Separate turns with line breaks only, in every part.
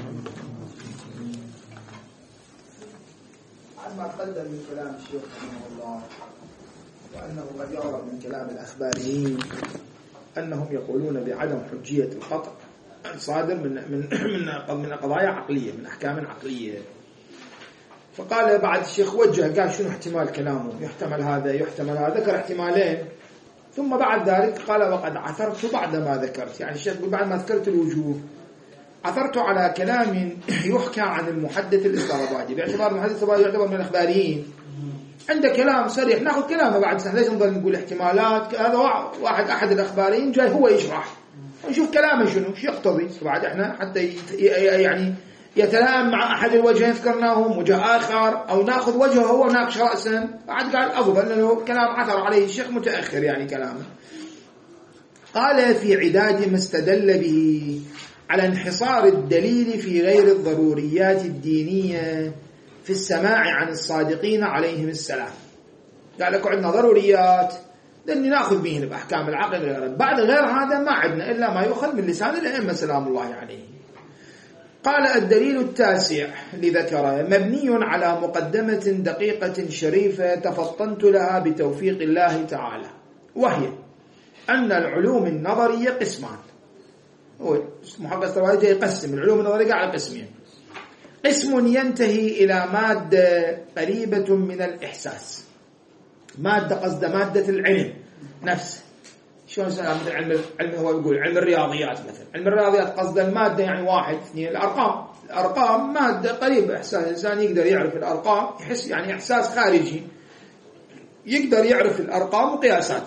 عما تقدم من كلام الشيخ رحمه الله، وأنه قد يعرف من كلام الأخباريين أنهم يقولون بعدم حجية القطع صادر من قضايا عقلية، من أحكام عقلية. فقال بعد الشيخ وجه قال شنو احتمال كلامه، يحتمل هذا يحتمل هذا، ذكر احتمالين. ثم بعد ذلك قال وقد عثرت بعد ما ذكرت، يعني الشيخ بعد ما ذكرت الوجوه عثرت على كلام يحكى عن المحدث الإسلامبادي، باعتبار المحدث الإسلامبادي يعتبر من الأخباريين، عنده كلام صريح، ناخذ كلامه بعد ليش نظل نقول احتمالات. هذا واحد أحد الأخباريين جاي هو يشرح، نشوف كلامه شنو شو يقتضي بعد احنا حتى يعني يتلائم مع أحد الوجهين ذكرناهم، وجه آخر، أو ناخذ وجهه هو ناقش رأسا. بعد قال أفضل لأنه كلام عثر عليه الشيخ متأخر يعني كلامه. قال في عداد ما استدل به على انحصار الدليل في غير الضروريات الدينية في السماع عن الصادقين عليهم السلام. قال لك عندنا ضروريات لأني نأخذ بهن بأحكام العقل، بعد غير هذا ما عندنا إلا ما يؤخذ من لسان الأئمة سلام الله عليه. قال الدليل التاسع لذكره مبني على مقدمة دقيقة شريفة تفطنت لها بتوفيق الله تعالى، وهي أن العلوم النظرية قسمان. محقق السوادي يقسم العلوم النظرية على قسمين: قسم ينتهي إلى مادة قريبة من الإحساس، مادة قصد مادة العلم نفسه. شلون مثل علم هو يقول علم الرياضيات مثلا، علم الرياضيات قصد المادة يعني 1 2 الأرقام مادة قريبة إحساس، الإنسان يقدر يعرف الأرقام، يحس يعني إحساس خارجي، يقدر يعرف الأرقام وقياسات.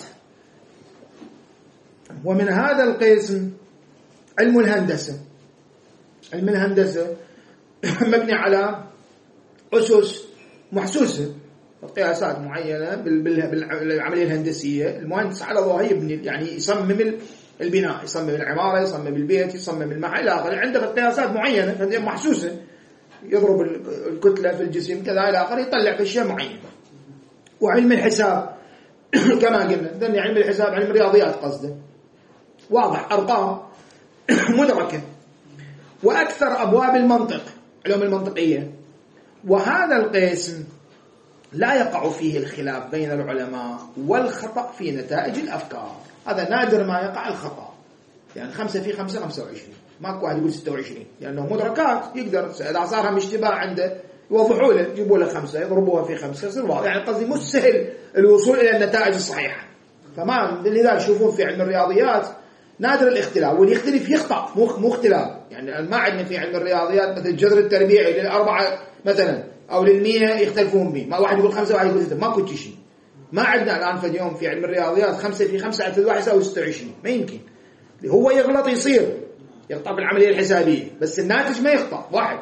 ومن هذا القسم علم الهندسة. علم الهندسة مبني على أسس محسوسة، قياسات معينة بالعملية الهندسية. المهندس على ظهره يبني، يعني يصمم البناء، يصمم العمارة، يصمم البيت، يصمم المحل إلى آخره، عنده قياسات معينة محسوسة، يضرب الكتلة في الجسم كذا إلى آخره، يطلع في أشياء معينة. وعلم الحساب كما قلنا، ذني علم الحساب علم الرياضيات قصده، واضح، أرقام مدركة. وأكثر أبواب المنطق، علوم المنطقية. وهذا القسم لا يقع فيه الخلاف بين العلماء والخطأ في نتائج الأفكار. هذا نادر ما يقع الخطأ، يعني 5 في 5 25، ماكو واحد يقول 26، لأنه مدركات يقدر إذا صار اشتباه عنده يوضحوا له، يجيبوا له 5 يضربوها في 5 يصير واضح. يعني قصدي مش سهل الوصول إلى النتائج الصحيحة. فما لذلك تشوفون في علم الرياضيات نادر الاختلاف، واللي يختلف يخطأ مو اختلاف. يعني ما عندنا في علم الرياضيات مثل الجذر التربيعي لل4 مثلا أو لل100 يختلفون به، ما واحد يقول 5 واحد يقول 6، ماكو شيء. ما عندنا الآن في اليوم في علم الرياضيات 5 في 5 عدد واحد يساوي 26، ما يمكن. هو يغلط يصير يخطأ بالعملية الحسابية، بس الناتج ما يخطأ واحد.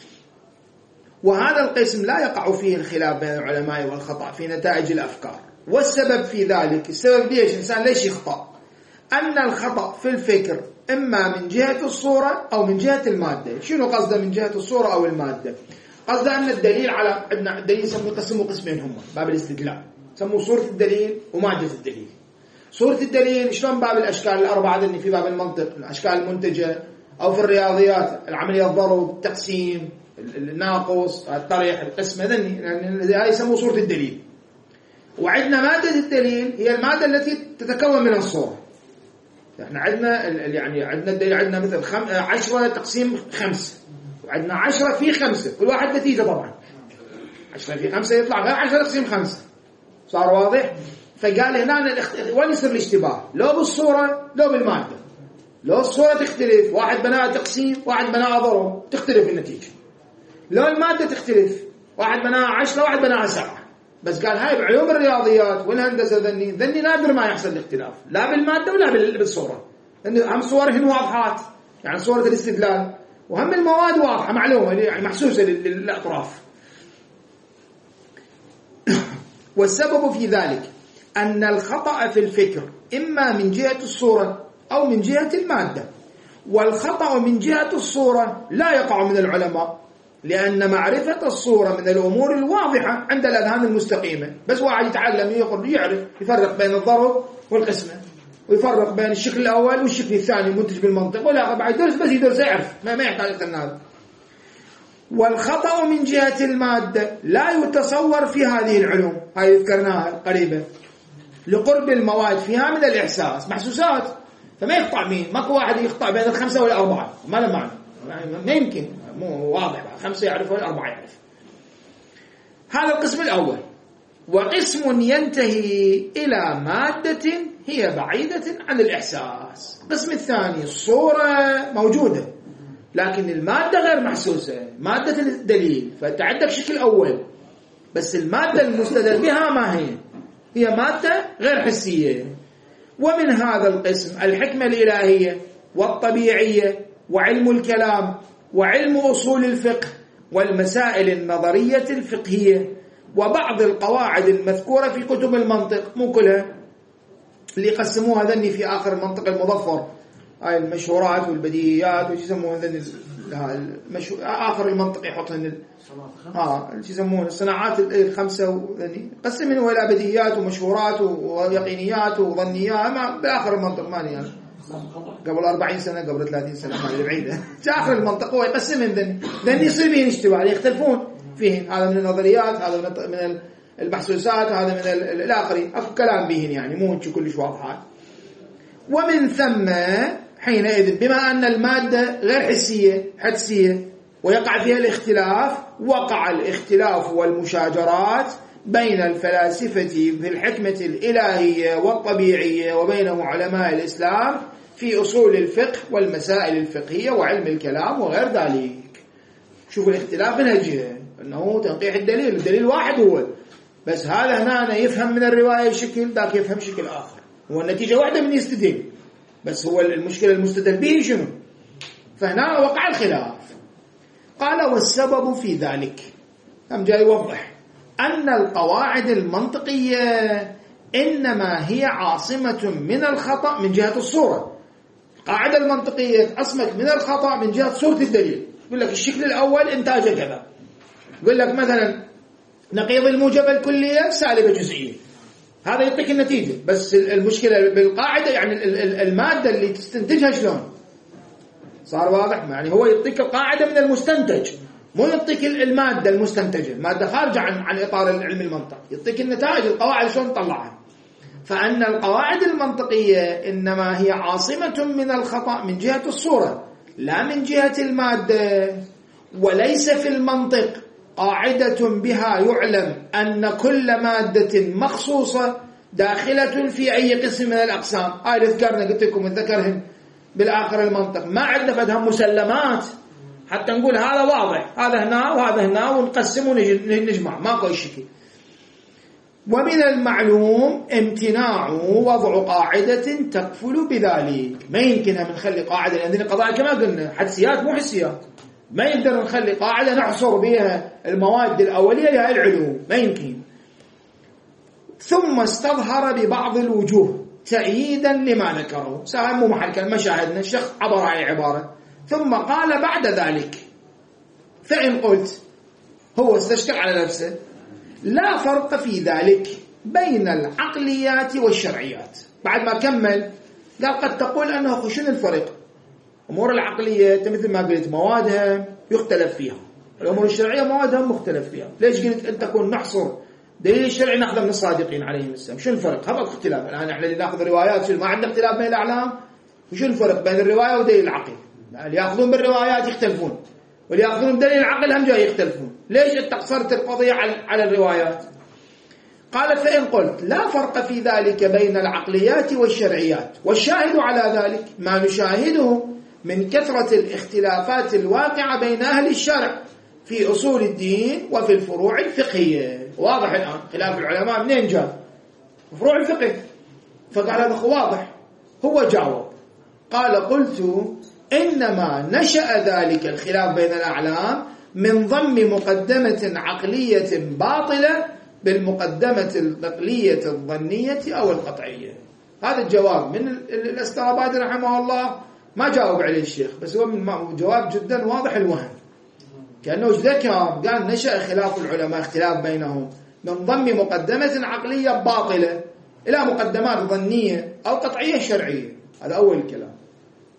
وهذا القسم لا يقع فيه الخلاف بين العلماء والخطأ في نتائج الأفكار. والسبب في ذلك، السبب ليش الإنسان ليش يخطأ؟ أن الخطأ في الفكر إما من جهة الصورة أو من جهة المادة. شنو قصده من جهة الصورة أو المادة؟ قصده أن الدليل على عندنا الدليل يقسموا قسمين هم باب الاستدلال، يسموه صورة الدليل ومادة الدليل. صورة الدليل شلون باب الأشكال الأربعة اللي في باب المنطق، الأشكال المنتجة، أو في الرياضيات العملية الضرب، التقسيم، الناقص، الطرح، القسمة، هذه يسموه صورة الدليل. وعندنا مادة الدليل هي المادة التي تتكون من الصورة. احنا عندنا يعني عندنا الدليل عندنا مثل 10 تقسيم 5، وعندنا 10 في 5، كل واحد نتيجة طبعا. 10 في 5 يطلع غير 10 تقسيم 5. صار واضح؟ فقال هنا وين يصير الاشتباه؟ لو بالصورة لو بالمادة. لو الصورة تختلف، واحد بناها تقسيم واحد بناها ضرب، تختلف النتيجة. لو المادة تختلف، واحد بناها 10 واحد بناها 7، بس قال هاي بعلوم الرياضيات والهندسة ذني نادر ما يحصل الاختلاف، لا بالمادة ولا بالصورة، لأن هم صورهن واضحات، يعني صورة الاستدلال، وهم المواد واضحة معلومة يعني محسوسة للأطراف. والسبب في ذلك أن الخطأ في الفكر إما من جهة الصورة أو من جهة المادة. والخطأ من جهة الصورة لا يقع من العلماء، لأن معرفة الصورة من الأمور الواضحة عند الأذهان المستقيمة. بس واحد يتعلم يعرف يفرق بين الضرب والقسمة، ويفرق بين الشكل الأول والشكل الثاني المنتج بالمنطق، ولا بعد درس بس يدرس يعرف، ما يحتاج أكثر من هذا. والخطأ من جهة المادة لا يتصور في هذه العلوم، هاي ذكرناها قريبا، لقرب المواد فيها من الإحساس، محسوسات، فما يقطع مين، ماكو واحد يقطع بين الخمسة والأربعة، ما له معنى، ما يمكن، مو واضح، خمسة يعرف والأربعة يعرف. هذا القسم الأول. وقسم ينتهي إلى مادة هي بعيدة عن الإحساس. القسم الثاني الصورة موجودة لكن المادة غير محسوسة، مادة الدليل، فأنت عندك شكل أول بس المادة المستدل بها ما هي مادة غير حسية. ومن هذا القسم الحكمة الإلهية والطبيعية وعلم الكلام وعلم أصول الفقه والمسائل النظرية الفقهية وبعض القواعد المذكورة في كتب المنطق، مو كلها، اللي يقسموها ذني في آخر المنطق المظفر، هاي المشهورات والبديهيات وش يسموها آخر المنطق يحطهن شو يسمون الصناعات الخمسة، قسمين إلى بديهيات ومشهورات ويقينيات وظنيات، بآخر المنطق مالي يعني قبل 40 سنة قبل 30 سنة مالي بعيدة آخر المنطق هو يقسمين ذني يصير بهن اشتباه، يختلفون فيهن، هذا من النظريات، هذا من المحسوسات، هذا من الآخرين، أكو كلام بهن يعني مو كلش واضحات. ومن ثم حينئذ بما أن المادة غير حدسية ويقع فيها الاختلاف، وقع الاختلاف والمشاجرات بين الفلاسفة في الحكمة الإلهية والطبيعية وبينهم علماء الإسلام في أصول الفقه والمسائل الفقهية وعلم الكلام وغير ذلك. شوفوا الاختلاف من الجهة أنه تنقيح الدليل واحد هو، بس هذا هنا يفهم من الرواية شكل، ذاك يفهم شكل آخر، هو النتيجة واحدة من يستدل، بس هو المشكلة المستدل به شنو؟ فهنا وقع الخلاف. قال والسبب في ذلك، هم جاي يوضح أن القواعد المنطقية إنما هي عاصمة من الخطأ من جهة الصورة. القاعدة المنطقية عصمت من الخطأ من جهة صورة الدليل. يقول لك الشكل الأول إنتاجه كذا، يقول لك مثلا نقيض الموجبة الكلية سالبة جزئية، هذا يعطيك النتيجة، بس المشكلة بالقاعدة يعني المادة اللي تستنتجها شلون، صار واضح؟ يعني هو يعطيك القاعدة من المستنتج، مو يعطيك المادة المستنتجة، المادة خارجة عن إطار علم المنطق، يعطيك النتائج، القواعد شلون تطلعها. فأن القواعد المنطقية إنما هي عاصمة من الخطأ من جهة الصورة لا من جهة المادة. وليس في المنطق قاعدة بها يعلم أن كل مادة مخصوصة داخلة في أي قسم من الأقسام. هاي اللي ذكرنا، قلت لكم ذكرهم بالآخر المنطق، ما عندنا فدهم مسلمات حتى نقول هذا واضح، هذا هنا وهذا هنا ونقسم ونجمع، ماكو أي شكل. ومن المعلوم امتناع وضع قاعدة تكفل بذلك، ما يمكنها من نخلي قاعدة، لأن القضايا كما قلنا حدسيات مو حسيات، ما يقدر نخلي قاعدة نحصر بها المواد الأولية لهذه العلوم، ما يمكن. ثم استظهر ببعض الوجوه تأييدا لما ذكره، سواء مو محل كان مشاهدنا الشيخ عبر عن عبارة، ثم قال بعد ذلك فإن قلت، هو استشكل على نفسه، لا فرق في ذلك بين العقليات والشرعيات. بعد ما كمل قال قد تقول أنه شنو الفرق؟ أمور العقلية مثل ما قلت موادها يختلف فيها، الأمور الشرعية موادها مختلف فيها. ليش قلت أن تكون نحصر دليل الشرعي ناخذه من الصادقين عليهم السلام؟ شو الفرق؟ هذا اختلاف. الآن احنا اللي ناخذ روايات ما عندنا اختلاف بين الأعلام، وشو الفرق بين الرواية ودليل العقل؟ اللي يأخذون بالروايات يختلفون، واللي يأخذون بدليل العقل هم جاي يختلفون. ليش انت قصرت القضية على الروايات؟ قال فإن قلت لا فرق في ذلك بين العقليات والشرعيات، والشاهد على ذلك ما نشاهده من كثرة الاختلافات الواقعة بين أهل الشرع في أصول الدين وفي الفروع الفقهية. واضح الآن خلاف العلماء منين جاء؟ فروع الفقه. فقال هذا واضح. هو جاوب قال قلت إنما نشأ ذلك الخلاف بين الأعلام من ضم مقدمة عقلية باطلة بالمقدمة النقلية الظنية أو القطعية. هذا الجواب من الأسترابادي رحمه الله، ما جاوب عليه الشيخ، بس هو من جواب جدا واضح الوهم، كأنه ذكر قال نشأ خلاف العلماء اختلاف بينهم من ضم مقدمة عقلية باطلة إلى مقدمات ظنية أو قطعية شرعية. هذا أول الكلام.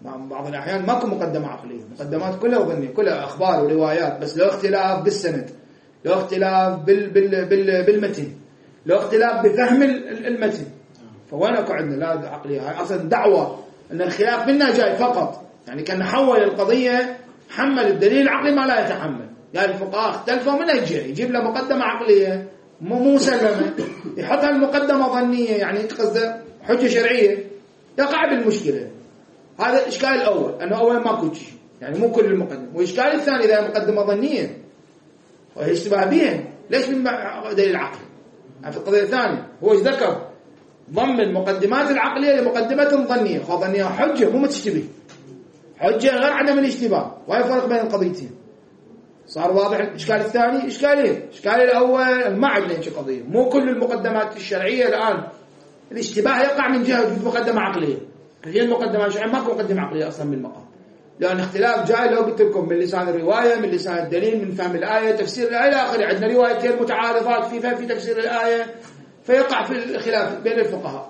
بعض الأحيان ماكو مقدمة عقلية، مقدمات كلها ظنية، كلها أخبار وروايات، بس لو اختلاف بالسند، لو اختلاف بالمتن، لو اختلاف بفهم المتن، فوين اكو عندنا لا عقلية؟ هاي أصلا دعوة أن الخلاف منا جاي فقط، يعني كان حول القضية، حمل الدليل العقلي ما لا يتحمل. يعني الفقهاء اختلفوا من يجيب له مقدمة عقلية مو مسلمة، يحطها المقدمة ظنية، يعني قصده حجة شرعية، يقع بالمشكلة. هذا الإشكال الأول، أنه أولا ماكو شيء، يعني مو كل المقدمة. والإشكال الثاني إذا مقدمة ظنية وهي اشتباه بها، ليش من دليل العقل؟ في القضية الثانية هو ايش ذكر؟ ضم المقدمات العقلية لمقدمة ظنية، ظنية حجة مو متشتبه، حجة غير عدم الاشتباه، وهي فرق بين القضيتين. صار واضح الإشكال الثاني؟ إشكالين، الإشكال الأول ما عندنا شيء قضية، مو كل المقدمات الشرعية الآن الاشتباه يقع من جهة وجود مقدمة عقلية. كثير المقدمات الشرعية ماكو مقدمة عقلية أصلا بالمقام، لأن اختلاف جاي لو قلت لكم من لسان الرواية، من لسان الدليل، من فهم الآية، تفسير الآية إلى آخره. عندنا روايتين متعارضات في تفسير الآية، فيقع في الخلاف بين الفقهاء.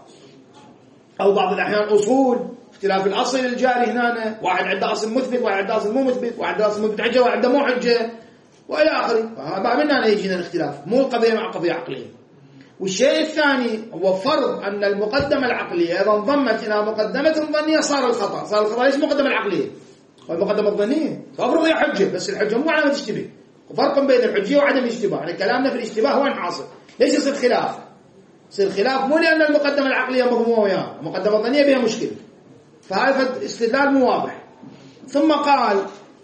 أو بعض الأحيان أصول، اختلاف الأصل الجاري هنا، واحد عنده أصل مثبت، واحد عنده أصل مو مثبت، واحد عنده أصل مثبت حجة، واحد عنده مو حجة، وإلى آخره. فهذا من هنا يجينا الاختلاف، مو القضية مع قضية عقلية. والشيء الثاني هو فرض أن المقدمة العقلية إذا انضمت إلى مقدمة ظنية صار الخطأ. صار الخطأ ليش مقدمة العقلية؟ والمقدمة الظنية فأفرض هي حجة، بس الحجة مو علامة تشتبه. وفرق بين الحجية وعدم الاشتباه، يعني كلامنا في الاشتباه هو حاصل. ليش يصير خلاف؟ يصير خلاف مو لأن المقدمة العقلية مضمومة وياها، المقدمة الظنية بها مشكلة. فهذا استدلال مو واضح. ثم قال: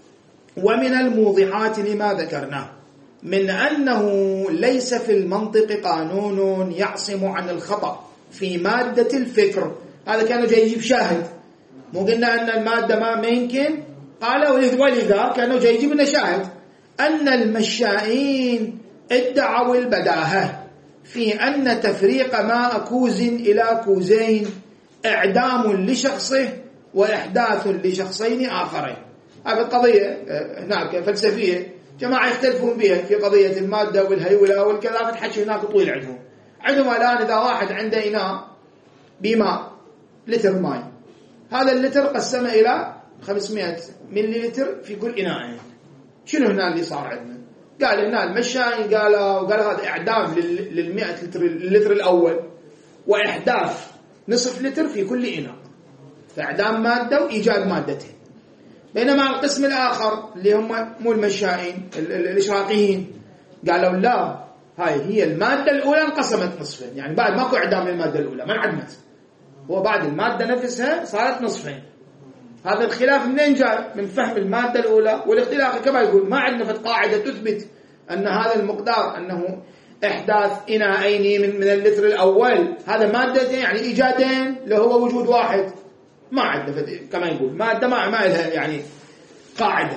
ومن الموضحات لما ذكرناه من أنه ليس في المنطق قانون يعصم عن الخطأ في مادة الفكر. هذا كانوا جاي يجيب شاهد، مو قلنا أن المادة ما يمكن، قال ولذا كانوا جاي يجيب لنا شاهد أن المشائين ادعوا البداهة في أن تفريق ماء كوز إلى كوزين إعدام لشخصه وإحداث لشخصين آخرين. هذه القضية هناك فلسفية جماعة يختلفون بها في قضية المادة والهيولة والكذا، فتحكي هناك طويل عندهم الآن إذا واحد عنده إناء بماء لتر ماء، هذا اللتر قسمه إلى 500 ملي لتر في كل إناء. شنو هنا اللي صار عندنا؟ قال هنا المشاين قالوا هذا إعدام لل100 لتر اللتر الأول، وإحداث نصف لتر في كل إناء، فإعدام مادة وإيجاد مادتين. بينما القسم الآخر اللي هم مو المشائين الإشراقيين قالوا لا، هاي هي المادة الأولى انقسمت نصفين، يعني بعد ماكو إعدام للمادة الأولى ما انعدمت، هو بعد المادة نفسها صارت نصفين. هذا الخلاف منين جاي؟ من فهم المادة الأولى. والاختلاف كما يقول ما عندنا قاعدة تثبت أن هذا المقدار أنه إحداث إناءين من اللتر الأول هذا مادتين، يعني إيجادين اللي هو وجود واحد، ما عندنا كما يقول مادة ما لها يعني قاعدة.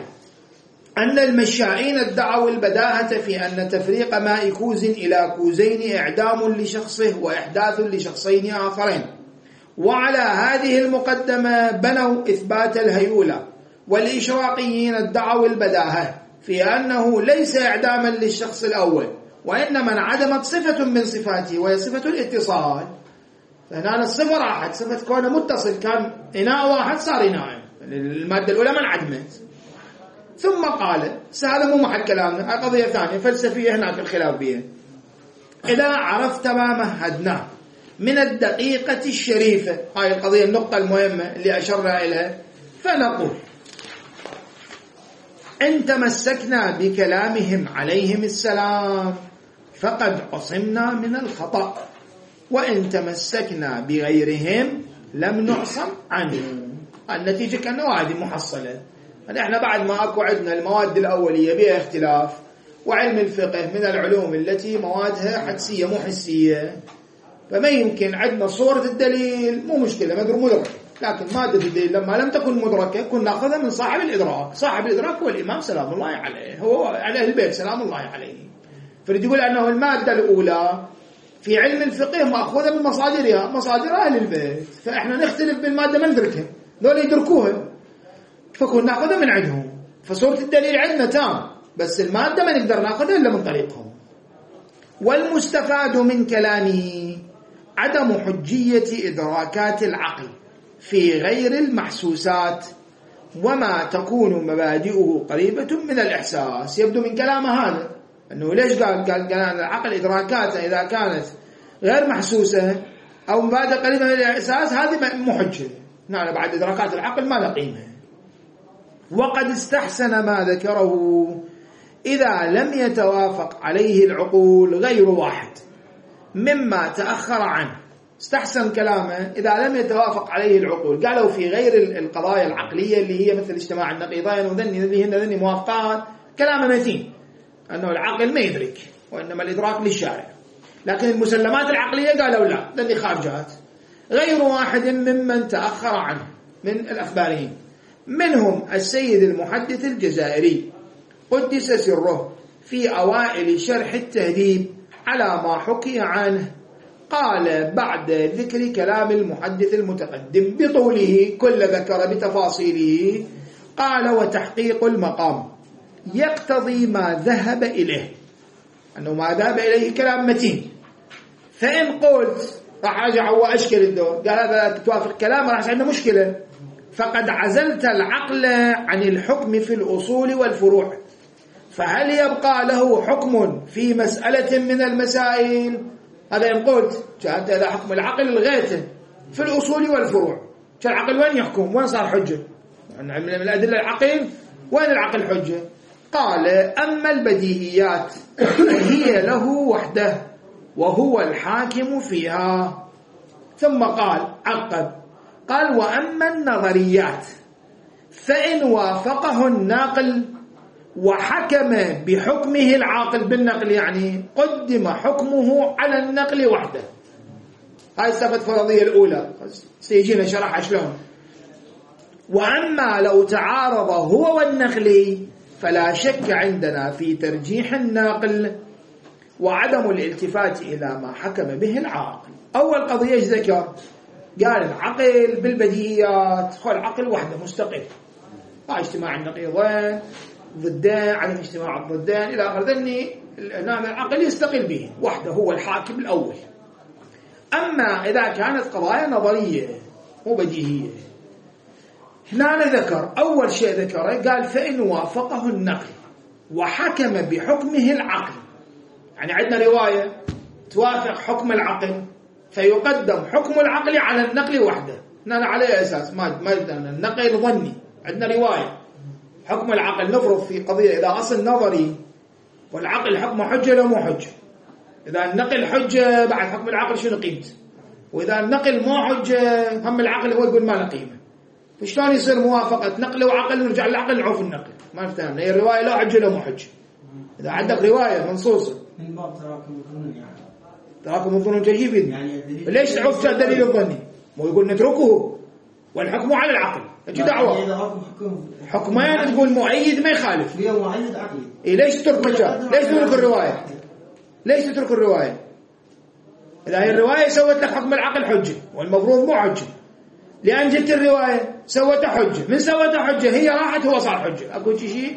أن المشائين ادعوا البداهة في أن تفريق ماء كوز إلى كوزين إعدام لشخصه وإحداث لشخصين آخرين، وعلى هذه المقدمة بنوا إثبات الهيولة. والإشراقيين ادعوا البداهة في أنه ليس إعداما للشخص الأول، وإنما انعدمت صفة من صفاته وهي صفة الاتصال. فهنا الصفة راحت، صفة كونه متصل، كان إناء واحد صار إناء، المادة الأولى ما انعدمت. ثم قال هذا مو محل كلامنا، قضية ثانية فلسفية هناك الخلاف بها. إذا عرفت ما مهدناه من الدقيقة الشريفة، هاي القضية النقطة المهمة اللي أشرنا إليها، فنقول إن تمسكنا بكلامهم عليهم السلام فقد عصمنا من الخطأ، وإن تمسكنا بغيرهم لم نعصم عنه. النتيجة كأنه هذه محصلة. احنا بعد ما أكو عندنا المواد الأولية بها اختلاف، وعلم الفقه من العلوم التي موادها حدسية مو حسية، فما يمكن عندنا صورة الدليل مو مشكلة مدرك، لكن مادة الدليل لما لم تكن مدركة كنا نأخذها من صاحب الإدراك. صاحب الإدراك هو الإمام سلام الله عليه، هو على أهل البيت سلام الله عليه. فرد يقول أنه المادة الأولى في علم الفقه مأخوذة من مصادرها، مصادر أهل البيت، فإحنا نختلف بالمادة ما ندركها، دول يدركوها، فكنا نأخذها من عندهم. فصورة الدليل عندنا تام، بس المادة ما نقدر نأخذها إلا من طريقهم. والمستفاد من كلامه عدم حجية إدراكات العقل في غير المحسوسات وما تكون مبادئه قريبة من الإحساس. يبدو من كلامه هذا أنه ليش قال العقل إدراكاته إذا كانت غير محسوسة أو مبادئ قريبة من الإحساس هذه مو حجة، نحن بعد إدراكات العقل ما له قيمة. وقد استحسن ما ذكره إذا لم يتوافق عليه العقول غير واحد مما تأخر عنه. استحسن كلامه إذا لم يتوافق عليه العقول، قالوا في غير القضايا العقلية اللي هي مثل اجتماع النقيضين وذني موافقات، كلامه متين أنه العقل ما يدرك وإنما الإدراك للشارع. لكن المسلمات العقلية قالوا لا، ذني خارجات. غير واحد ممن تأخر عنه من الأخباريين، منهم السيد المحدث الجزائري قدس سره في أوائل شرح التهذيب على ما حكي عنه، قال بعد ذكر كلام المحدث المتقدم بطوله كل ذكر بتفاصيله، قال وتحقيق المقام يقتضي ما ذهب إليه، أنه ما ذهب إليه كلام متين. فإن قلت راح أرجع وأشكل الدور، قال هذا توافق كلامه راح عندنا مشكلة، فقد عزلت العقل عن الحكم في الأصول والفروع، فهل يبقى له حكم في مسألة من المسائل؟ هذا إن قلت هذا حكم العقل لغايته في الأصول والفروع، العقل وين يحكم؟ وين صار حجة؟ من الأدلة العقل وين العقل حجة؟ قال أما البديهيات هي له وحده وهو الحاكم فيها. ثم قال عقب قال وأما النظريات فإن وافقه الناقل وحكم بحكمه العاقل بالنقل، يعني قدم حكمه على النقل وحده. هاي صفة فرضية الأولى سيجينا شرحها شلون. وأما لو تعارض هو والنقل فلا شك عندنا في ترجيح الناقل وعدم الالتفات إلى ما حكم به العاقل. أول قضية ذكر قال العقل بالبديهيات، هو العقل وحده مستقل، اجتماع النقيضين ضدين عدم اجتماع الضدين إلى آخر ذني، العقل يستقل به وحده، هو الحاكم الأول. أما إذا كانت قضايا نظرية مو بديهية، هنا ذكر أول شيء ذكره قال فإن وافقه النقل وحكم بحكمه العقل، يعني عندنا رواية توافق حكم العقل فيقدم حكم العقل على النقل وحده. هنا على أساس ما النقل ظني، عندنا رواية حكم العقل نفرض في قضية إذا أصل نظري والعقل حكمه حجة لو مو حجة، إذا النقل حجة بعد حكم العقل شنو قيمته، وإذا النقل مو حجة هم العقل هو يقول ما له قيمة. فشلون يصير موافقة نقل وعقل ونرجع للعقل نعوف النقل؟ ما افتهمنا. هي الرواية لا حجة لا مو حجة. إذا عندك رواية منصوصة
من باب تراكم الظنون، يعني
تراكم الظنون جيد، يعني ليش تعوف الدليل الظني؟ مو يقول نتركه والحكم على العقل، ايش دعوة؟ حكمان تقول مؤيد ما يخالف،
هي مؤيد عقلي.
إيه ليش تترك مجال؟ ليش تترك الرواية؟ ليش تترك الرواية؟ إذا هي الرواية سوت لك حكم العقل حجة والمفروض مو حجة، لأن جت الرواية سوت حجة، من سوت حجة هي راحت هو صار حجة. أقول شيء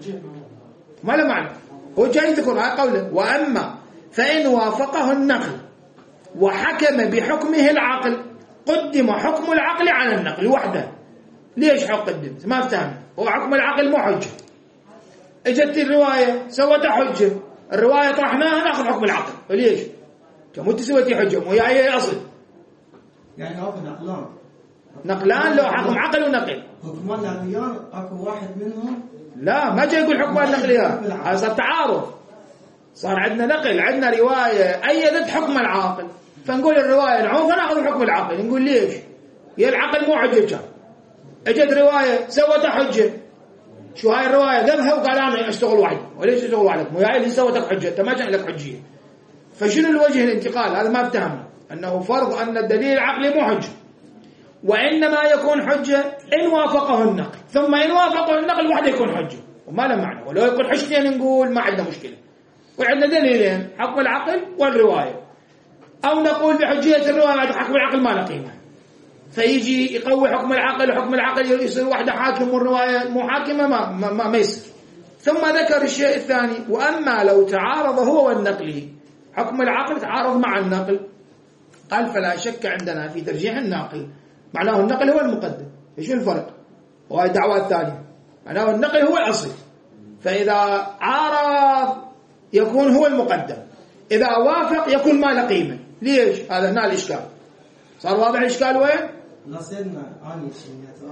ما له معنى. هو جاي يذكر هاي قوله وأما فإن وافقه النقل وحكم بحكمه العقل قدم حكم العقل على النقل وحده. ليش قدمت؟ ما افتهم. هو حكم العقل مو حجة، اجت الرواية سوت حجة، الرواية طرحناها ناخذ حكم العقل. ليش؟ كم تسويتي حجة وهي هي أصل، يعني
اكو
نقلان لو حكم عقل ونقل.
حكمان نقليان اكو واحد منهم
لا ما جاي يقول حكمان نقليان، هذا صار تعارض. صار عندنا نقل، عندنا رواية أيدت حكم العاقل، فنقول الرواية نعوفها ناخذ حكم العقل. نقول ليش؟ يا العقل مو حجة، كان اجت رواية سوت حجة. شو هاي الرواية؟ ذبها وقال أنا أشتغل وحدي. وليش تشتغل وحدك؟ مو هاي اللي سوتك حجة، أنت ما جاء لك حجية. فشنو الوجه الانتقال؟ هذا ما افتهمه، أنه فرض أن الدليل العقلي مو حجة، وإنما يكون حجة إن وافقه النقل، ثم إن وافقه النقل وحده يكون حجة وما له معنى. ولو يكون حجتين نقول ما عندنا مشكلة، وعندنا دليلين حكم العقل والرواية، أو نقول بحجية الرواية بعد حكم العقل ما له قيمة، فيجي يقوي حكم العقل وحكم العقل يصير واحدة حاكم والرواية مو حاكمة، ما يصير. ثم ذكر الشيء الثاني وأما لو تعارض هو والنقل، حكم العقل تعارض مع النقل، قال فلا شك عندنا في ترجيح الناقل معناه النقل هو المقدم. ايش الفرق؟ وهي الدعوة الثانية معناه النقل هو الأصل، فإذا عارض يكون هو المقدم، إذا وافق يكون ما له قيمة. ليش؟ هذا هنا الإشكال. صار واضح الإشكال وين؟
لا سيدنا أنا شيء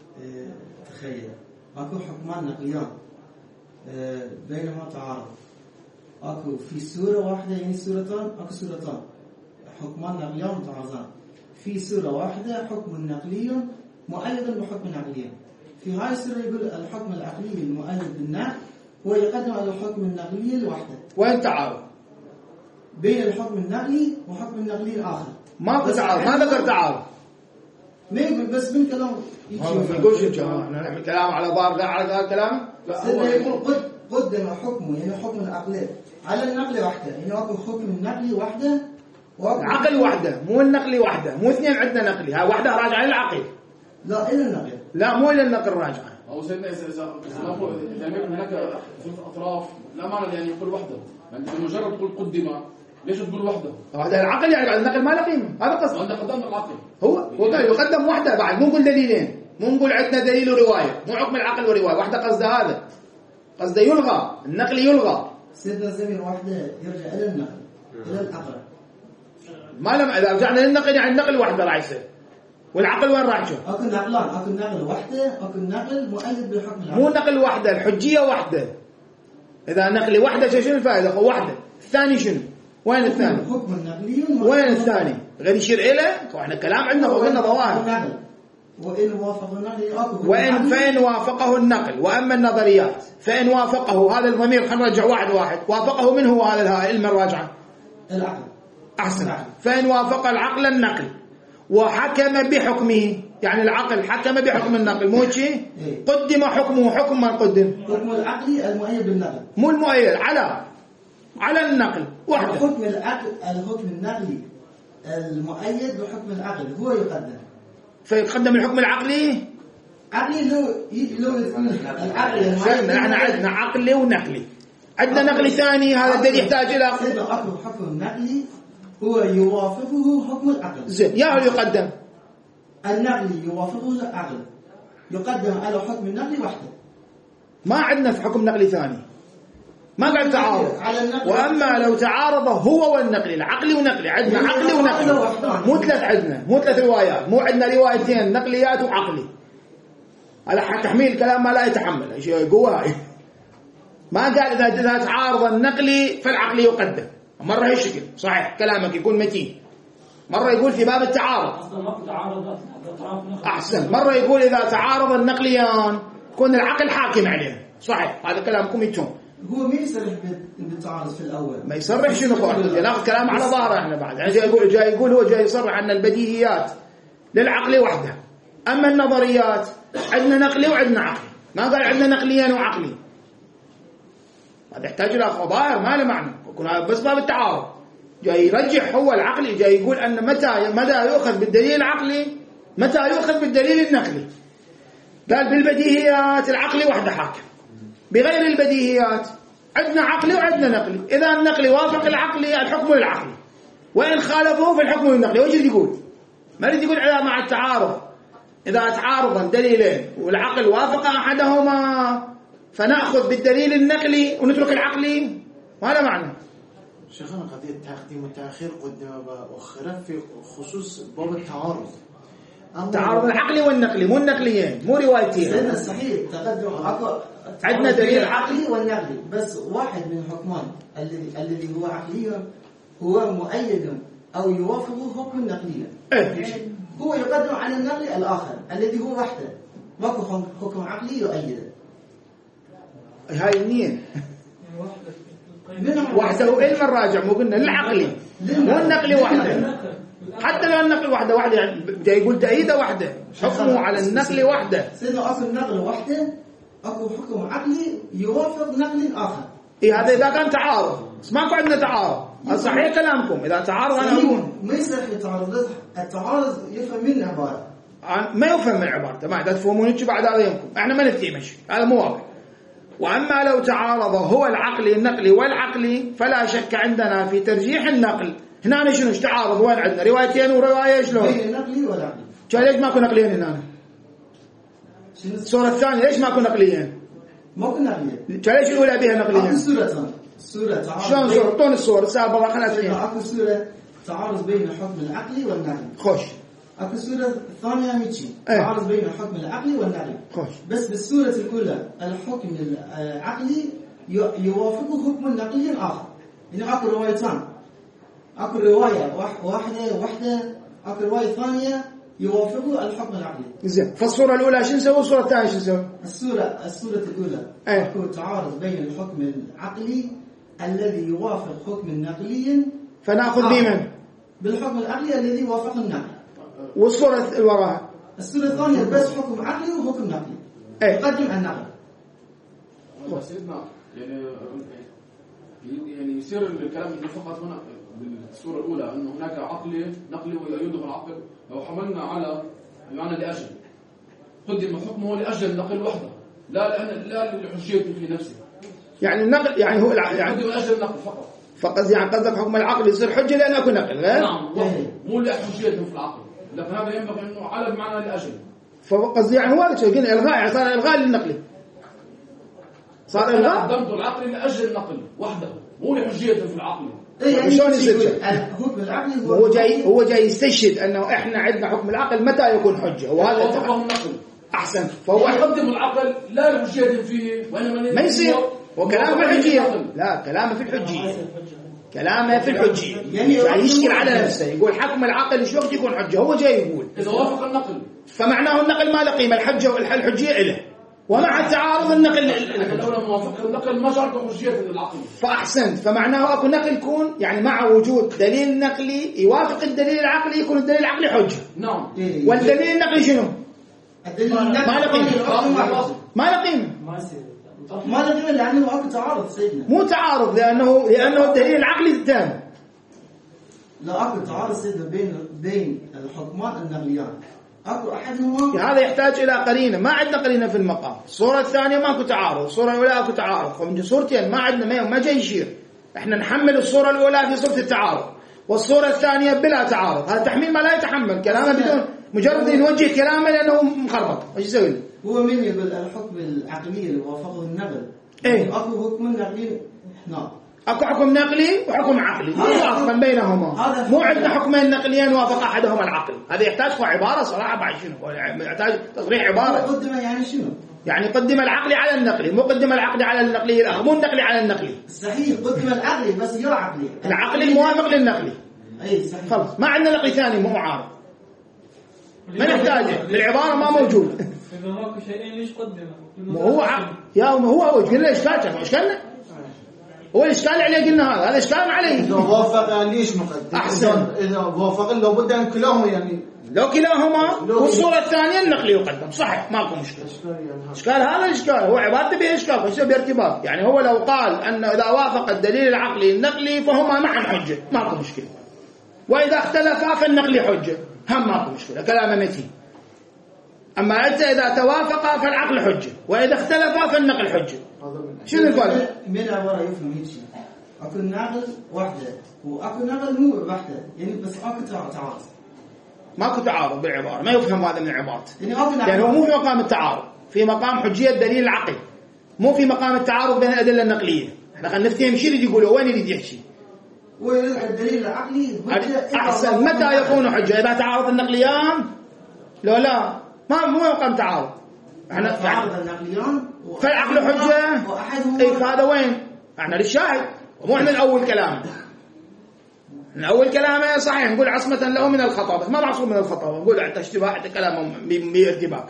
تخيل أكو حكمان نقليان بينهما تعارض، أكو في سورة واحدة يعني سورتان، أكو سورتان حكمان نقليان متعارضان. في سورة واحدة حكم نقلي مؤيد بحكم نقلي، في هاي السورة يقول الحكم العقلي المؤيد بالنقل هو يقدم على الحكم النقلي الوحدة.
وين تعارض؟
بين الحكم النقلي وحكم النقلي الآخر.
ما في تعارض، ما ذكر تعارض.
ما يقول بس من كلام
ما يقولش الجماعة احنا نعمل كلام على ظاهر على هذا الكلام.
سيدنا يقول قدم حكمه يعني حكم العقل على النقل وحده، يعني اكو حكم النقلي وحده
العقل وحده، مو النقلي وحده، مو اثنين عندنا نقلي، ها وحده راجعه للعقل.
لا الى النقل،
لا مو الى النقل راجعه.
او سيدنا اذا يكون هناك ثلاث اطراف لا معنى يعني يقول وحده، يعني بمجرد تقول قدم ليش تقول وحده؟
هذا العقل يعني النقل ما له قيمه، هذا قصد.
وانت قدمت العقل.
هو قال يقدم وحده بعد، مو نقول دليلين، مو نقول عندنا دليل وروايه، مو حكم العقل وروايه، وحده قصده هذا. قصده يلغى، النقل يلغى.
سيدنا الزمير وحده يرجع الى النقل الى العقل.
ما لما اذا رجعنا للنقل يعني النقل وحده راح يصير. والعقل وين راح يشوف؟
اكو نقلان، اكو النقل وحده، اكو النقل مؤيد بالحكم العقل.
مو نقل وحده، الحجيه وحده. اذا نقلي وحده شنو الفائده؟ وحده. الثاني شنو؟ وين الثاني؟
الحكم النقلي
وين الثاني؟ غير يشير إليه؟ واحنا كلام عندنا وقلنا ظواهر.
وإن وافقه النقل أكو.
وإن فإن وافقه النقل، وأما النظريات فإن وافقه هذا الضمير، خلينا نرجع واحد وافقه من هو هذا العلم الراجعة؟
العقل.
أحسن. فإن وافق العقل النقل وحكم بحكمه، يعني العقل حكم بحكم النقل، مو شيء؟ قدم حكمه، حكم من قدم؟
حكم العقل المؤيد بالنقل.
مو المؤيد على النقل وحده.
حكم العقل، الحكم النقلي المؤيد بحكم العقل هو يقدم.
فيقدم الحكم العقلي.
عقلي لو العقل
احنا عندنا عقلي ونقلي، عندنا نقلي ثاني، هذا الذي يحتاج الى
حكم نقلي هو يوافقه حكم العقل.
زين، يا هو يقدم
النقلي يوافقه العقل، يقدم على حكم النقلي وحده.
ما عندنا في حكم نقلي ثاني، ما قاعد تعارض. واما لو تعارض هو والنقلي، العقلي ونقلي، عندنا عقلي ونقلي، مو ثلاث، عندنا مو ثلاث روايات، مو عندنا روايتين نقليات وعقلي. على تحميل كلام ما لا يتحمل شيء قوي. ما قال اذا تعارض النقلي فالعقلي يقدم، مره هالشكل صحيح كلامك يكون متين، مره يقول في باب التعارض احسن، مره يقول اذا تعارض النقليان يكون العقل حاكم عليه. صحيح هذا كلامكم يتون.
هو ما يصرح بالتعارض في الأول،
ما يصرح شنو قال؟ ناخذ كلام على ظاهره احنا بعد. يعني جاي يقول هو جاي يصرح أن البديهيات للعقل وحده، أما النظريات عندنا نقلي وعندنا عقلي، ما قال عندنا نقليين وعقلي. هذا يحتاج إلى ظاهر ما له معنى، يكون بس باب التعارض. جاي يرجح هو العقلي، جاي يقول أن متى يؤخذ بالدليل العقلي، متى يؤخذ بالدليل النقلي. قال بالبديهيات العقلي وحده حاكم، بغير البديهيات عندنا عقلي وعندنا نقلي. إذا النقلي وافق العقلي الحكم للعقلي، وإن خالفه فالحكم للنقلي. وش يقول؟ ما يريد يقول على مع التعارض، إذا تعارضا دليلين والعقل وافق أحدهما فنأخذ بالدليل النقلي ونترك العقلي، وهذا معنى.
شيخنا قضية تقديم والتأخير قدم وأخر في خصوص باب التعارض.
تعارض العقلي والنقلي، مو النقليين، مو روايتين.
سيدنا صحيح تقدم
عندنا دليل
العقلي والنقلي، بس واحد من الحكمان الذي هو عقلي هو مؤيد أو يوافق حكم النقلي. هو يقدم على النقل الآخر الذي هو وحده، ماكو حكم عقلي يؤيده.
هاي النين وحده علم الراجع، مو قلنا للعقلي مو النقلي وحده. حتى لو النقل وحده يعني جاي يقول تأييده وحده، حكمه على النقل وحده.
سيدنا أكو النقل وحده، أكو حكم عقلي يوافق نقل آخر.
هذا إذا كان تعارض، بس ماكو عندنا تعارض. صحيح كلامكم، إذا تعارض أنا أقول
ما يصح التعارض. التعارض يفهم من عبارة،
ما يفهم من عبارته، ما تفهمون بعد هذا يمكن احنا ما نفتي مشي، هذا مو واضح. وأما لو تعارض هو العقلي النقلي والعقلي فلا شك عندنا في ترجيح النقل. هنا شنو تعارض؟ وين عندنا روايتين ورواية شلون؟
بين النقلي والعقلي.
كان ليش ماكو نقلين هنا؟ الصورة الثانية ليش ماكو نقلين؟
ماكو نقلين.
كان ليش الأولى بها نقلين؟
اكو صورة تعارض.
شلون صورة؟ اعطوني الصورة سابقا خلنا فيها.
اكو صورة تعارض بين الحكم العقلي والنقلي.
خوش.
اكو صورة ثانية هيجي تعارض بين الحكم العقلي والنقلي.
خوش.
بس بالصورة الأولى الحكم العقلي يوافقه حكم نقلي آخر. يعني اكو روايتان. اكو رواية واحدة اكو رواية ثانية يوافقه الحكم العقلي.
زين، فالصورة الأولى شو نسوي والصورة الثانية شو نسوي؟
الصورة الأولى اكو تعارض بين الحكم العقلي الذي يوافق حكم نقلي
فنأخذ بمن؟
بالحكم العقلي الذي يوافق النقل.
والصورة اللي وراها؟
الصورة الثانية بس حكم عقلي وحكم نقلي. يقدم النقل.
سيدنا يعني يصير الكلام انه فقط هنا بالصورة الأولى انه هناك نقلي وإذا يدخل العقل لو حملنا على بمعنى لأجل قدم حكمه لأجل نقل وحده لا لحجيته في نفسه.
يعني النقل يعني هو
يعني قدم لأجل النقل فقط
يعني قصدك حكم العقل يصير حجة لأنه يكون نقل غير؟
نعم مو لحجيته في العقل، لكن هذا ينبغي انه على بمعنى لأجل.
فقصدي يعني هو هذا شيء قلنا إلغاء، يعني صار إلغاء للنقل. صار إلغاء؟
قدمت العقل لأجل النقل وحده مو لحجيته في العقل.
يعني
شلون يصير؟
الحكم العقلي
هو جاي يستشهد انه احنا عندنا حكم العقل متى يكون حجه، وهذا
النقل
احسن. فهو
يقدم العقل لا لحجيه فيه وانما
ما يصير وكلامه في الحجيه. لا كلامه في الحجيه، كلامه في الحجيه يعني يشكل على نفسه يقول حكم العقل ايش وقت يكون حجه. هو جاي يقول
اذا وافق النقل
فمعناه النقل ما له قيمه، الحجيه له، ومع التعارض النقل
لو موافق النقل ما شرط حجيه للعقل.
فاحسنت، فمعناه اكو نقل يكون يعني مع وجود دليل نقلي يوافق الدليل العقلي يكون الدليل العقلي حجه.
نعم.
والدليل النقلي شنو؟
الدليل
ما له قيمه، ما له قيمه،
ما له قيمه لانه اكو تعارض سيدنا.
مو تعارض لانه الدليل العقلي التام.
لا اكو تعارض سيدنا بين الحكمان النقليان. اكو احدهما
هذا يحتاج الى قرينه، ما عندنا قرينه في المقام. الصوره الثانيه ماكو تعارض، الصوره الاولى اكو تعارض، فمن صورتين ما عندنا ما جاي يشير. احنا نحمل الصوره الاولى في صوره التعارض والصوره الثانيه بلا تعارض. هذا تحميل ما لا يتحمل كلامه بدون مجرد نوجه كلامه لانه مخربط. ايش يسوي؟
هو من يقول الحكم العقلي اللي وافقه النقل. اكو حكم نقلي هنا،
اكو حكم نقلي وحكم عقلي موافقا بينهما. مو عندنا حكمين نقليين وافق احدهما العقل. هذا يحتاج عباره صراحه بعد شنو، يحتاج تصريح عباره.
قدم يعني شنو؟
يعني قدم العقلي على النقلي، مو قدم العقلي على النقلي الاخر، مو النقلي على النقلي.
صحيح قدم العقلي بس يا عقلي
العقلي الموافق للنقلي.
اي صحيح.
خلاص ما عندنا نقلي ثاني مو معارض، ما نحتاجه، العباره ما موجود.
اذا ماكو شيئين ليش قدمه؟
هو يا هو قلنا اشكالنا اشكالنا هو الاشكال عليه، قلنا هذا اشكال عليه.
اذا وافق ليش نقدم؟
احسن
اذا وافق لو بد ان كلاهما يعني
لو كلاهما والصوره الثانيه النقلي يقدم صحيح ماكو مشكله. اشكال هذا الاشكال هو عبارته باشكال بس بارتباط. يعني هو لو قال انه اذا وافق الدليل العقلي النقلي فهما معا حجه ماكو مشكله، واذا اختلفا فالنقلي حجه هم ماكو مشكله، كلام متين. اما انت اذا توافقا فالعقل حجه واذا اختلفا فالنقل حجه. شنو الفرق؟
من عباره يفهم هيك شيء. اكو نقل وحده واكو نقل مو وحده، يعني بس اكو تعارض.
ماكو تعارض بالعباره، ما يفهم هذا من العبارات.
يعني
هو مو في مقام التعارض، في مقام حجيه الدليل العقلي، مو في مقام التعارض بين الادله النقليه. احنا خلينا نفتهم شو يريد يقوله، وين يريد يحكي.
والدليل العقلي
احسن. متى يكون حجه؟ اذا تعارض النقليان لو لا ما مو مقام تعارض.
احنا تعارض النقليان
فالعقل حجه. اي فهذا وين؟ احنا للشاهد مو احنا الاول كلام. من اول كلامه صحيح نقول عصمه له من الخطا، بس ما معصوم من الخطا، نقول حتى اشتباه كلامه بارتباك.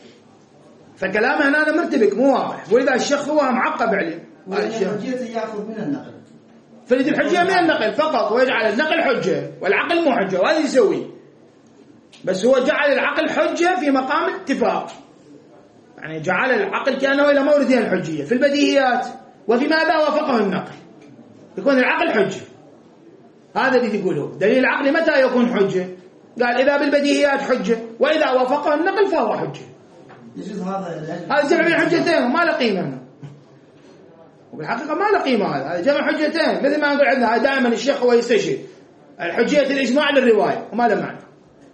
فكلامه هنا مرتبك مو واضح، ولذا الشيخ هو معقب عليه.
الحجيه ياخذ من النقل،
فريد الحجيه من النقل فقط، ويجعل النقل حجه والعقل مو حجه، وهذا يسوي. بس هو جعل العقل حجه في مقام اتفاق، يعني جعل العقل كانه الى مورد الحجيه في البديهيات، وفي ماذا وافقه النقل يكون العقل حجه. هذا اللي يقوله دليل العقل متى يكون حجه؟ قال اذا بالبديهيات حجه، واذا وافقه النقل فهو حجه.
يجوز
هذا جمع بين حجتين وما له قيمه هنا، وبالحقيقه ما له قيمه. هذا جمع حجتين، مثل ما نقول عندنا دائما الشيخ هو يستشهد الحجيه الاجماع للروايه وما له معنى.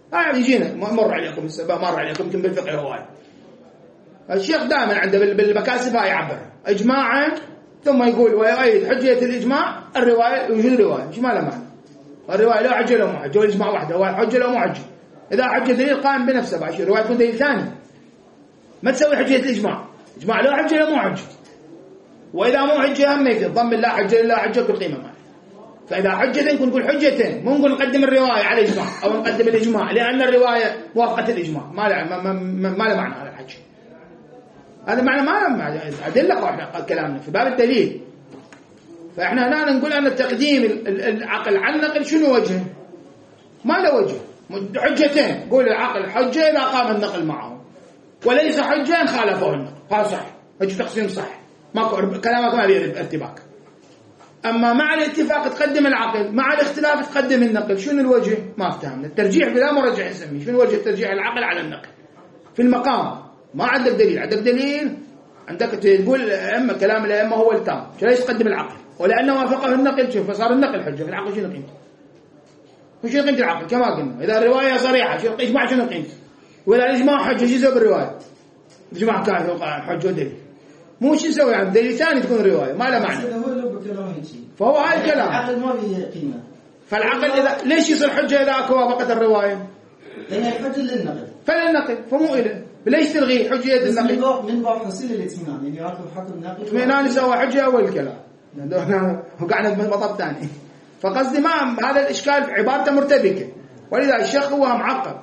يجينا مر عليكم يمكن بالفقه رواية. الشيخ دائما عنده بالمكاسب هاي يعبر إجماعا ثم يقول ويؤيد حجية الإجماع الرواية وجود رواية مش ما له معنى. الرواية لا حجة لا مو حجة والإجماع واحدة هو حجة لا مو حجة. إذا حجة دليل قائم بنفسه بعد الرواية تكون دليل ثاني. ما تسوي حجية الإجماع لا حجة لا مو حجة. وإذا مو حجة هم يكفي ضم لا حجة لا حجة بالقيمة معه. فإذا حجتين نقول حجتين مو نقول نقدم الرواية على الإجماع أو نقدم الإجماع لأن الرواية موافقة الإجماع ما له معنى هذا الحج. هذا معنى ما أدلة وإحنا كلامنا في باب الدليل. فإحنا هنا نقول أن التقديم العقل عن النقل شنو وجهه؟ ما له وجه. حجتين قول العقل حجة إذا قام النقل معه وليس حجة إن خالفه النقل. هذا صح وجه تقسيم صح ماكو كلامك ما فيه ارتباك. أما مع الاتفاق تقدم العقل مع الاختلاف تقدم النقل. شنو الوجه؟ ما افتهمنا. الترجيح بلا مرجع نسميه. شنو وجه الترجيح العقل على النقل في المقام؟ ما عندك دليل. عندك دليل عندك تقول الأئمة كلام الأئمة هو التام ليش تقدم العقل ولأنه وافقه النقل شوف فصار النقل حجة. في العقل شنو قيمته؟ وشنو قيمة العقل كما قلنا؟ إذا الرواية صريحة شنو الإجماع شنو قيمته؟ ولا الإجماع حجة شو يسوي بالرواية؟ الإجماع كافي حجة ودليل مو شو يسوي يعني دليل ثاني تكون رواية ما له معنى. فهو هاي الكلام
العقل ما له قيمة.
فالعقل إذا ليش يصير حجة إذا أكو وافقت الرواية؟
لأنها حجة للنقل.
فللنقل فمو إله ليش تلغي حجية النقل؟
من باب حصيل الاطمئنان يعني ياخذ حكم النقل.
اطمئنان يسوي حجة أول الكلام. وقعنا بمطب ثاني. فقصدي ما هذا الإشكال عبارته مرتبكة ولذا الشيخ هو معقد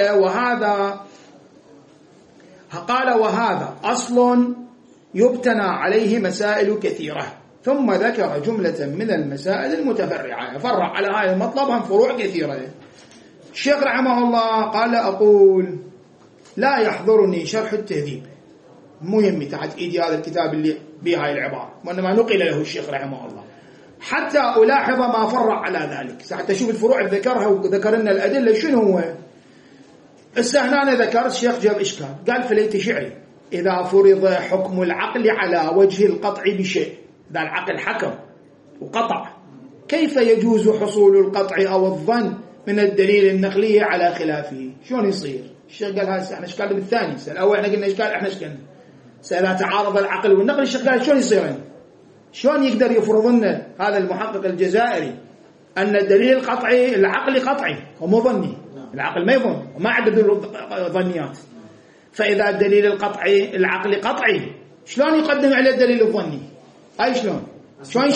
قال وهذا أصل يبتنى عليه مسائل كثيرة ثم ذكر جملة من المسائل المتفرعة فرع على هذا المطلب هم فروع كثيرة. الشيخ رحمه الله قال أقول لا يحضرني شرح التهذيب مهم تحت إيدي هذا الكتاب اللي بهاي العبارة وإنما نقل له الشيخ رحمه الله حتى ألاحظ ما فرع على ذلك حتى أشوف الفروع اللي ذكرها وذكرنا الأدلة شنو هو. هنا ذكرت الشيخ جاب إشكال قال فليت شعري إذا فرض حكم العقل على وجه القطع بشيء إذا العقل حكم وقطع كيف يجوز حصول القطع أو الظن من الدليل النقلي على خلافه شلون يصير؟ الشيخ قال هذا احنا اشكال بالثاني الأول احنا قلنا اشكال احنا اشكالنا إذا تعارض العقل والنقل الشيخ قال شلون يصير؟ شلون يقدر يفرض لنا هذا المحقق الجزائري أن الدليل القطعي العقل قطعي ومو ظني. العقل ما يظن وما عنده ظنيات. فإذا الدليل القطعي العقل قطعي شلون يقدم على الدليل الظني؟ أي شلون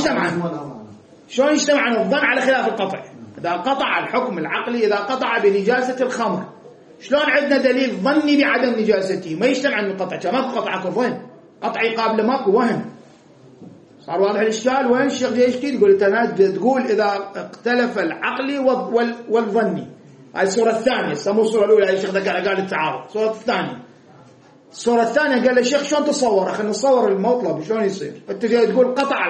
يجتمع عن الظن على خلاف القطع. إذا قطع الحكم العقلي إذا قطع بنجاسة الخمر شلون عندنا دليل ظني بعدم نجاسته ما يجتمع عن القطع ما قطعك الظن قطعي قابل ماكو وهم. صار واضح الإشكال وين الشيخ جاي يشكي تقول إذا اختلف العقلي والظني. هاي الصورة الثانية سموه الصورة الأولى الشيخ ذكر قال التعارض. الصورة الثانية قال الشيخ شلون تصور خلينا نصور المطلب شلون يصير. أنت جاي تقول قطع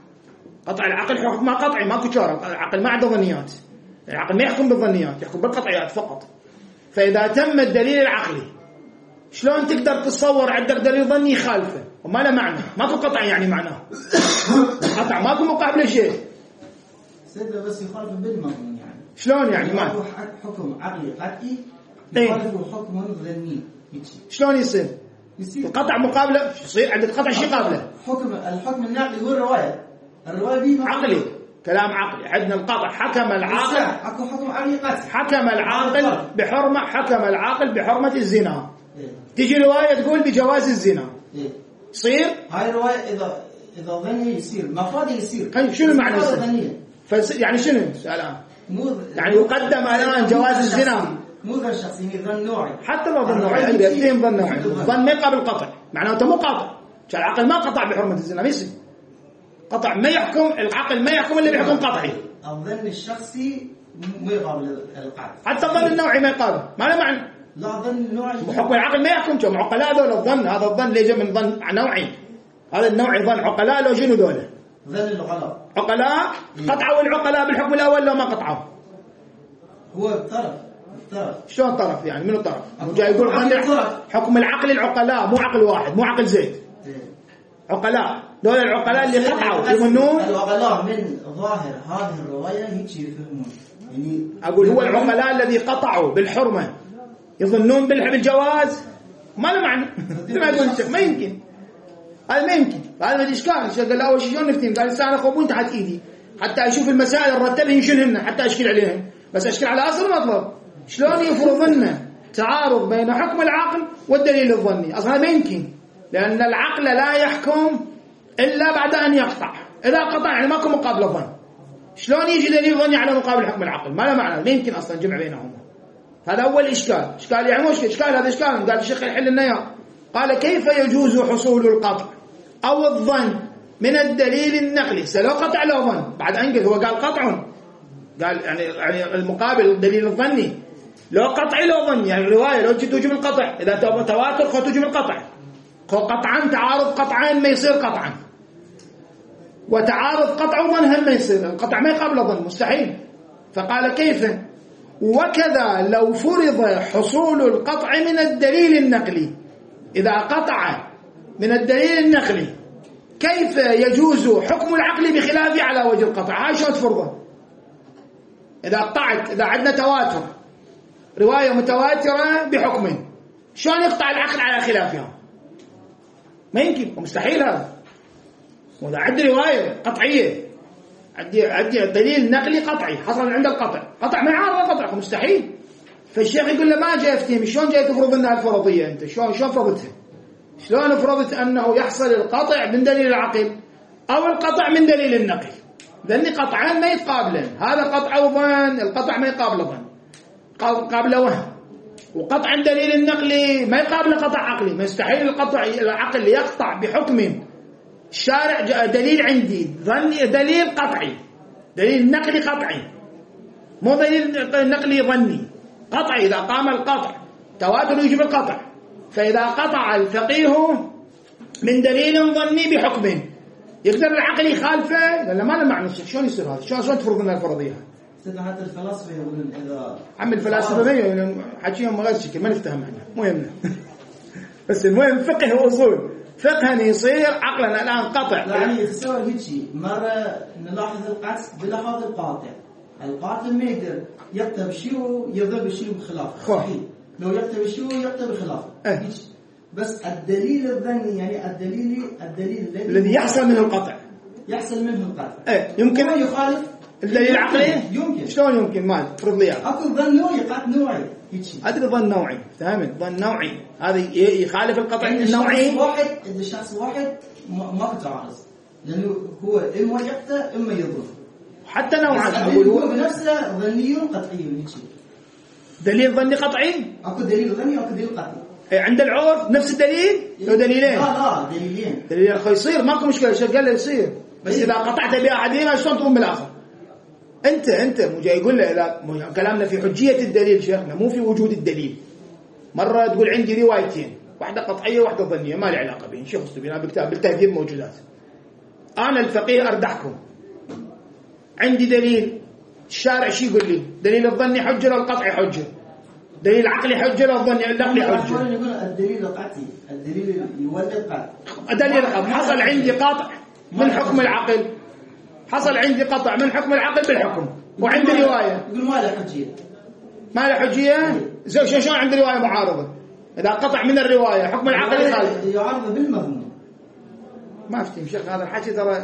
العقل حكم ما قطعي ماكو شارع. العقل ما عنده ظنيات. العقل ما يحكم بالظنيات يحكم بالقطعيات فقط. فإذا تم الدليل العقلي شلون تقدر تصور عندك دليل ظني خالفه وما له معنى ماكو قطع يعني معناه قطع ماكو مقابل شيء
سيده بس يخالف بالمضمون يعني
شلون يعني ما
حكم عقلي قطعي يخالف حكم ظني
شلون يصير قطع مقابله يصير عندك قطع شيء قابله
الحكم النقلي هو الروايه بيه
عقلي كلام عقلي عندنا القطع حكم العاقل
اكو حكم عقلي قطعي
حكم العاقل بحرمة الزنا تيجي رواية تقول بجواز الزنا يصير
هاي الرواية إذا ظني يصير مفاد يصير
شنو معنى يعني شنو الآن يعني يقدم الآن جواز الزنا
مو ظن شخصي ظن نوعي
حتى لو ظن نوعي عندي اثنين ظن نوعي ظن ما يقابل قطع معناته مو قاطع العقل ما قطع بحرمة الزنا ما يصير قطع ما يحكم العقل ما يحكم اللي بيحكم قطعي
الظن الشخصي ما يقابل القطع
حتى الظن النوعي ما يقابل ما له معنى
لا ظن النوعي
حكم العقل ما يحكم شو عقلاء ذول الظن هذا الظن اللي جاء من ظن نوعي هذا النوعي ظن عقلاء لو شنو ذولا
ظن العقلاء
عقلاء قطعوا العقلاء بالحكم الأول لو ما قطعوا
هو الطرف
شلون طرف يعني منو طرف جاي يقول حكم العقل العقلاء مو عقل واحد مو عقل زيد عقلاء، دول العقلاء اللي قطعوا يظنون.
العقلاء من ظاهر هذه الرواية هيك يفهمون، يعني
أقول هو العقلاء الذي قطعوا بالحرمة يظنون بالجواز، ما له معنى. مثل ما يقول الشيخ ما يمكن، هذا ما يمكن، هذا الإشكال. الشيخ قال أول شيء شلون نفتهم؟ قال الإنسان أخوبون تحت إيدي حتى أشوف المسائل الرتبهم شنهن حتى أشكل عليهم، بس أشكل على أصل المطلب. شلون يفرض لنا تعارض بين حكم العقل والدليل الظني؟ أصلا ما يمكن، لأن العقل لا يحكم إلا بعد أن يقطع. إذا قطع يعني ماكو مقابل ظن. شلون يجي دليل ظني على مقابل حكم العقل؟ ما له معنى، لا يمكن أصلا جمع بينهما. هذا أول إشكال. إشكال يعني مش إشكال، هذا إشكال. قال الشيخ يحل لنا إياه. قال كيف يجوز حصول القطع أو الظن من الدليل النقلي؟ سلو قطع لو ظن بعد أنقذ. هو قال قطع، قال يعني المقابل الدليل الظني لو قطع لو ظن، يعني الرواية لو جيت توجب القطع، إذا تواتر خو توجب القطع، خو قطعا تعارض قطعين ما يصير قطعا، وتعارض قطع وظن هم ما يصير، القطع ما يقابل ظن مستحيل. فقال كيف؟ وكذا لو فرض حصول القطع من الدليل النقلي، إذا قطع من الدليل النقلي كيف يجوز حكم العقل بخلافه على وجه القطع؟ هاي شو تفرضه؟ إذا قطعت، إذا عندنا تواتر رواية متواترة بحكم، شلون يقطع العقل على خلافها؟ ما يمكن، مستحيل هذا. وإذا عندي رواية قطعية، عندي دليل نقلي قطعي حصل عند القطع، قطع ما يعارض القطع، مستحيل. فالشيخ يقول له ما جاي افتهم، شلون جاي تفرض لنا الفرضية أنت؟ شلون فرضتها؟ شلون فرضت أنه يحصل القطع من دليل العقل أو القطع من دليل النقل؟ لأن قطعان ما يتقابلن، هذا قطع وظن، القطع ما يقابل ظن، قابل وهم. وقطع دليل النقل ما يقابل قطع عقلي، ما يستحيل القطع العقل يقطع بحكم الشارع. دليل عندي ظني، دليل قطعي، دليل نقلي قطعي، مو دليل نقلي ظني قطعي. إذا قام القطع تواتر يجب القطع، فإذا قطع الفقيه من دليل ظني بحكم يقدر العقل يخالفه؟ لا ما له معنى. شلون يصير هذا؟ شلون تفرض لنا الفرضية؟
حتى الفلاسفة يقولون إذا
عم الفلاسفة ما حكيهم غير شكل ما نفتهم احنا، مهمنا. بس المهم فقه وأصول، فقها يصير عقلنا الآن قطع.
يعني تسوي هيك شيء مرة نلاحظ القص بلحاظ القاطع. القاطع ما يقدر يقطع شيء يضرب شيء بخلافه، صحيح؟ لو يقطع شيء يقطع بخلافه. بس الدليل الظني يعني الدليل
الذي يحصل منه القطع،
يحصل منه القطع.
يمكن
يخالف
الدليل العقلي.
يمكن.
شلون يمكن؟ ما فرض لي
اكو ظن نوعي، قطع نوعي.
ادري ظن نوعي، فهمت؟ ظن نوعي هذا يخالف القطع النوعي.
الشخص واحد ما تعارض، لانه هو اما يقطع اما يظن.
حتى نوعا
اقول هو بنفسه ظني قطعي.
دليل ظني قطعي،
اكو دليل ظني واكو دليل قطعي.
عند العرف نفس الدليل لو دليلين.
لا دليلين.
دليل اخي يصير ماكو مشكله، شو قال له يصير، بس اذا قطعت باحدهما شلون تقوم بالاخر؟ انت مو جاي يقول له لا، كلامنا في حجيه الدليل شيخنا، مو في وجود الدليل. مره تقول عندي روايتين، واحده قطعيه وواحده ظنيه، ما لي علاقه بين شيخ استبينا بكتاب بالتهذيب موجودات. انا الفقيه اردحكم، عندي دليل الشارع شو يقول لي؟ دليل الظني حجه والقطعي حجه، دليل العقلي حجه والظني النقلي حجه.
الدليل القطعي، الدليل يولد قطع.
دليل حصل عندي قطع من حكم العقل، حصل عندي قطع من حكم العقل بالحكم، وعندي روايه
يقول ما له حجيه.
ما له حجيه؟ شلون عندي روايه معارضه؟ اذا قطع من الروايه حكم العقل يخالف،
يعارض بالمضمون.
ما افتهم شيخ هذا الحكي ترى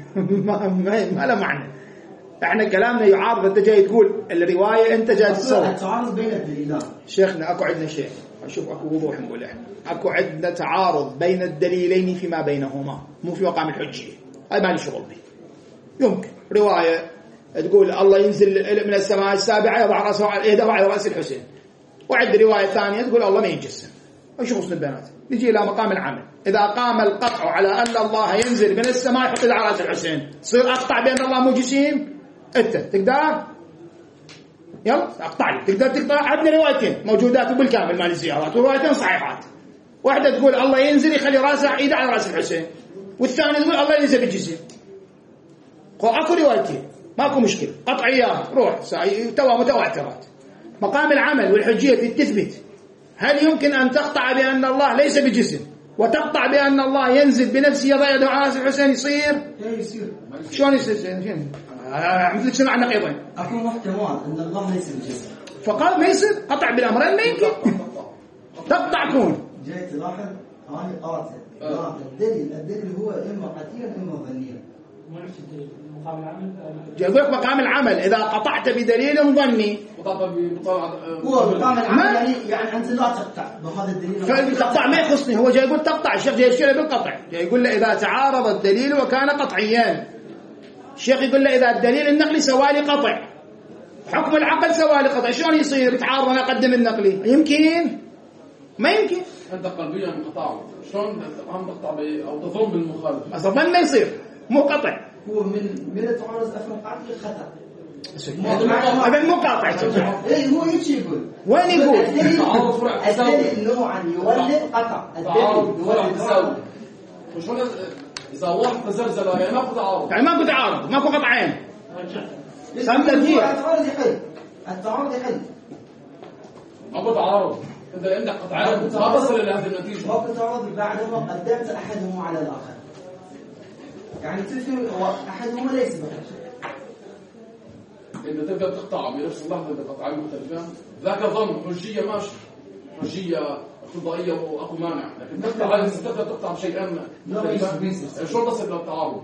ما له معنى. احنا كلامنا يعارض، انت جاي تقول الروايه، انت جاي تصور
تعارض بين الدليلين.
شيخنا اكو عندنا شيء، اشوف اكو وضوح نقول احنا اكو عندنا تعارض بين الدليلين فيما بينهما، مو في مقام الحجيه، هاي ما لي شغل به. يمكن روايه تقول الله ينزل من السماء السابعه يضع راسه على راس الحسين، وعند روايه ثانيه تقول الله ما ينجسم. ايش خص البنات؟ نجي الى مقام العمل. اذا قام القطع على ان الله ينزل من السماء يحط على راس الحسين، تصير اقطع بان الله مو جسيم؟ انت تقدر؟ يلا اقطع لي، تقدر. عندنا روايتين موجودات بالكامل مال الزيارات، وروايتين صحيحات. واحده تقول الله ينزل يخلي راسه ايده على راس الحسين، والثانيه تقول الله ينزل بالجسم. اكو روايتين ماكو مشكله، قطعيات روح توا متواترات. مقام العمل والحجيه تثبت هل يمكن ان تقطع بان الله ليس بجسم وتقطع بأن الله ينزل بنفسه يضع يده على رأس الحسين يصير
يصير
شلون يصير؟ مثل سمع نقيضين.
اكو محتمل ان الله ليس بجسد،
فقال ما يصير قطع بالأمرين، ما يمكن تقطع كون.
جاي تلاحظ هذه قاطع. الدليل هو اما قطعيا اما ظنيا.
ما نفس الدليل مقام العمل.
يقول لك مقام العمل إذا قطعت بدليل ظني
هو مقام العمل يعني أنت لا تقطع بهذا الدليل.
فالقطع ما يخصني، هو جاي يقول تقطع. الشيخ جاي يشير بالقطع، جاي يقول له إذا تعارض الدليل وكان قطعيا. الشيخ يقول له إذا الدليل النقلي سوالي قطع، حكم العقل سوالي قطع، شلون يصير يتعارض أنا أقدم النقلي؟ يمكن ما يمكن.
أنت قلبيا انقطاع، شلون عم تقطع أو تظن بالمخالف؟
أصلا ما يصير، مو قطع.
هو من التعارض أفهم قاطع خطأ.
هذا مو قاطع.
إيه هو إيش يقول؟
وين يقول؟
الدليل نوعا يولد قطع. الدليل يولد تساوي.
وشلون إذا واحد تزلزل يعني ماكو تعارض؟
يعني ماكو تعارض، ماكو قطعين.
التعارض يحل.
ماكو تعارض. أنت عندك قطعين ما تصل إلى هذه النتيجة.
ماكو تعارض بعدما قدمت أحدهما على الآخر. يعني تفهم أحدهما ليس بحجة.
إذا تبدأ تقطع بنفس اللحظة بقطعين مختلفين ذاك ظن حجية ماشي، حجية اقتضائية وأكو مانع، لكن تقطع تبدأ تقطع بشيئين مختلفين شو تصل إلى التعارض؟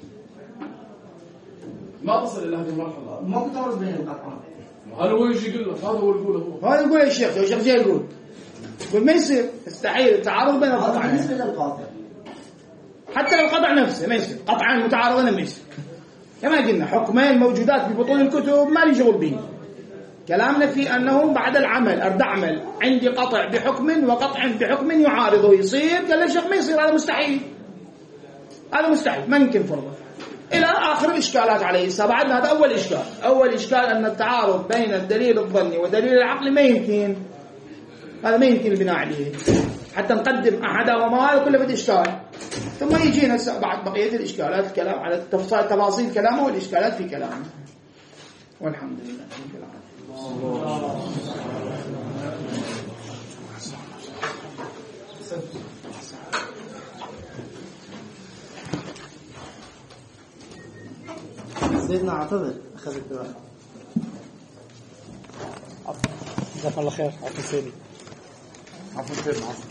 ما تصل إلى هذه المرحلة.
ماكو تعارض بين القطعين.
هل هو يجي يقول لك هذا هو اللي يقوله؟
هذا يقول الشيخ جاي يقول ما يصير، يستحيل التعارض بين
هذا
القطعين.
بالنسبة للقاطع.
حتى لو القطع نفسه ما يصير، قطعان متعارضين ما يصير. كما قلنا حكمين موجودات في بطون الكتب ما لي شغل به. كلامنا في أنه بعد العمل أرد أعمل عندي قطع بحكم وقطع بحكم يعارضه يصير. قال الشيخ ما يصير، هذا مستحيل، هذا مستحيل ما يمكن فرضه إلى آخر الإشكالات عليه السلام. بعد هذا أول إشكال. أول إشكال أن التعارض بين الدليل الظني ودليل العقل ما يمكن، هذا ما يمكن البناء عليه حتى نقدم أحدهما، هذا كله بدي إشكال. ثم يجينا بعد بقية الإشكالات الكلام على تفاصيل كلامه والإشكالات في كلامه. والحمد لله رب العالمين.
سيدنا اعتذر أخذت بقى.
جزاك الله خير. عفوا سيدي.
عفوا سيدنا.